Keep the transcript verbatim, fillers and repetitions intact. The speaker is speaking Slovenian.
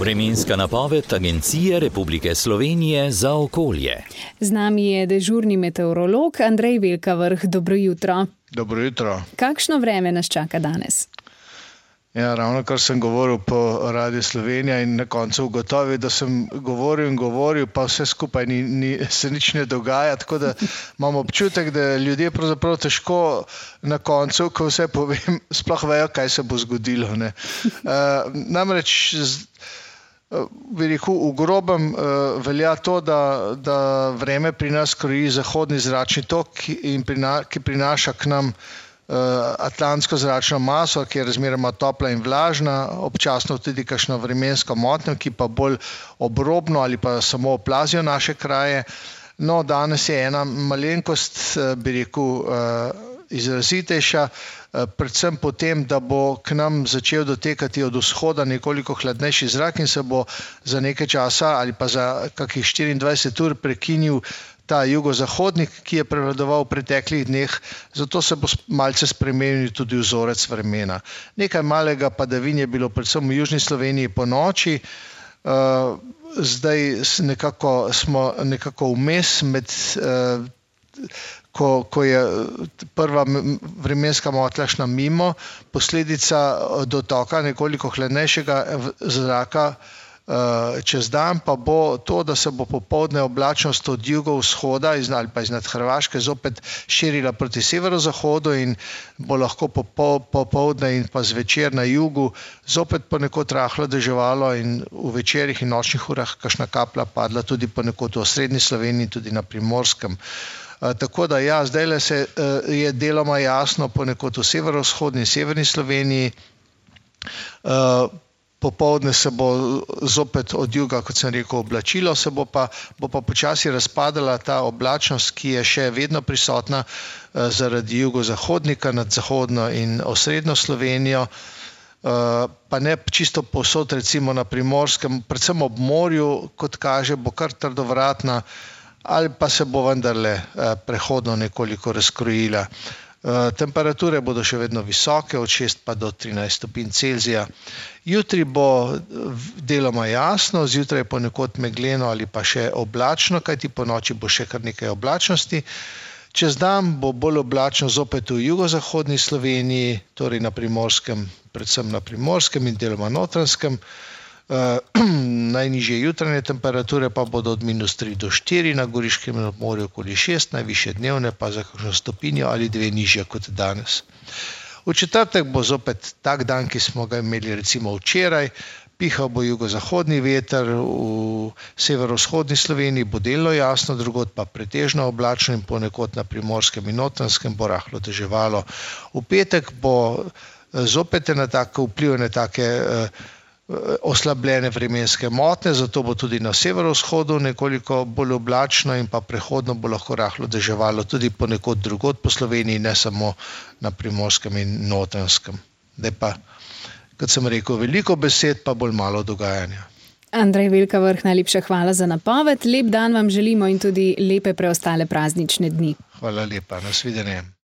Vremenska napoved Agencije Republike Slovenije za okolje. Z nami je dežurni meteorolog Andrej Velkavrh. Dobro jutro. Dobro jutro. Kakšno vreme nas čaka danes? Ja, ravno kar sem govoril po Radiu Slovenija in na koncu ugotovil, da sem govoril in govoril, pa vse skupaj ni, ni, se nič ne dogaja, tako da imam občutek, da ljudje pravzaprav težko na koncu, ko vse povem, sploh vejo, kaj se bo zgodilo. Ne. Uh, namreč bi rekel, v grobem uh, velja to, da, da vreme pri nas kroji zahodni zračni tok, in prina, ki prinaša k nam atlantsko zračno maso, ki je razmeroma topla in vlažna, občasno tudi kakšno vremensko motnjo, ki pa bolj obrobno ali pa samo oplazijo naše kraje. No, danes je ena malenkost, bi rekel, izrazitejša, predvsem potem, da bo k nam začel dotekati od vzhoda nekoliko hladnejši zrak in se bo za nekaj časa ali pa za kakih štiriindvajset ur prekinil ta jugozahodnik, ki je prevladoval v preteklih dneh, zato se bo malce spremenil tudi vzorec vremena. Nekaj malega padavin je bilo predvsem v južni Sloveniji po noči, zdaj nekako, smo nekako vmes med, ko, ko je prva vremenska motnja šla mimo, posledica dotoka nekoliko hladnejšega zraka čez dan pa bo to, da se bo popoldne oblačnost od jugovzhoda ali pa iznad Hrvaške zopet širila proti severozahodu in bo lahko popoldne in pa zvečer na jugu zopet ponekod rahlo deževalo in v večerih in nočnih urah kakšna kaplja padla tudi ponekod v osrednji Sloveniji, tudi na Primorskem. Tako da ja, zdajle se je deloma jasno ponekod v severovzhodni in severni Sloveniji. Popoldne se bo zopet od juga, kot sem rekel, oblačilo, se bo pa, bo pa počasi razpadala ta oblačnost, ki je še vedno prisotna zaradi jugozahodnika nad zahodno in osrednjo Slovenijo, pa ne čisto povsod, recimo na Primorskem, predvsem ob morju, kot kaže, bo kar trdovratna ali pa se bo vendarle prehodno nekoliko razkrojila. Temperature bodo še vedno visoke, od šest pa do trinajst stopinj Celzija. Jutri bo deloma jasno, zjutraj ponekod megleno ali pa še oblačno, kajti po noči bo še kar nekaj oblačnosti. Čez dan bo bolj oblačno zopet v jugozahodni Sloveniji, torej na Primorskem, predvsem na Primorskem in deloma Notranjskem. Uh, najnižje jutranje temperature pa bodo od minus tri do štiri, na Goriškem morju okoli šest, najvišje dnevne pa za kakšno stopinjo ali dve nižje kot danes. V četrtek bo zopet tak dan, ki smo ga imeli recimo včeraj, pihal bo jugozahodni veter, v severovzhodni Sloveniji bo delno jasno, drugod pa pretežno oblačno in ponekod na Primorskem in Notranjskem bo rahlo deževalo. V petek bo zopet na tako vpliv na take uh, oslabljene vremenske motnje, zato bo tudi na severovzhodu nekoliko bolj oblačno in pa prehodno bo lahko rahlo deževalo tudi ponekod drugod po Sloveniji, ne samo na Primorskem in Notranjskem. Zdaj pa, kot sem rekel, veliko besed, pa bolj malo dogajanja. Andrej Velkavrh, najlepša hvala za napoved. Lep dan vam želimo in tudi lepe preostale praznične dni. Hvala lepa, nasvidenje.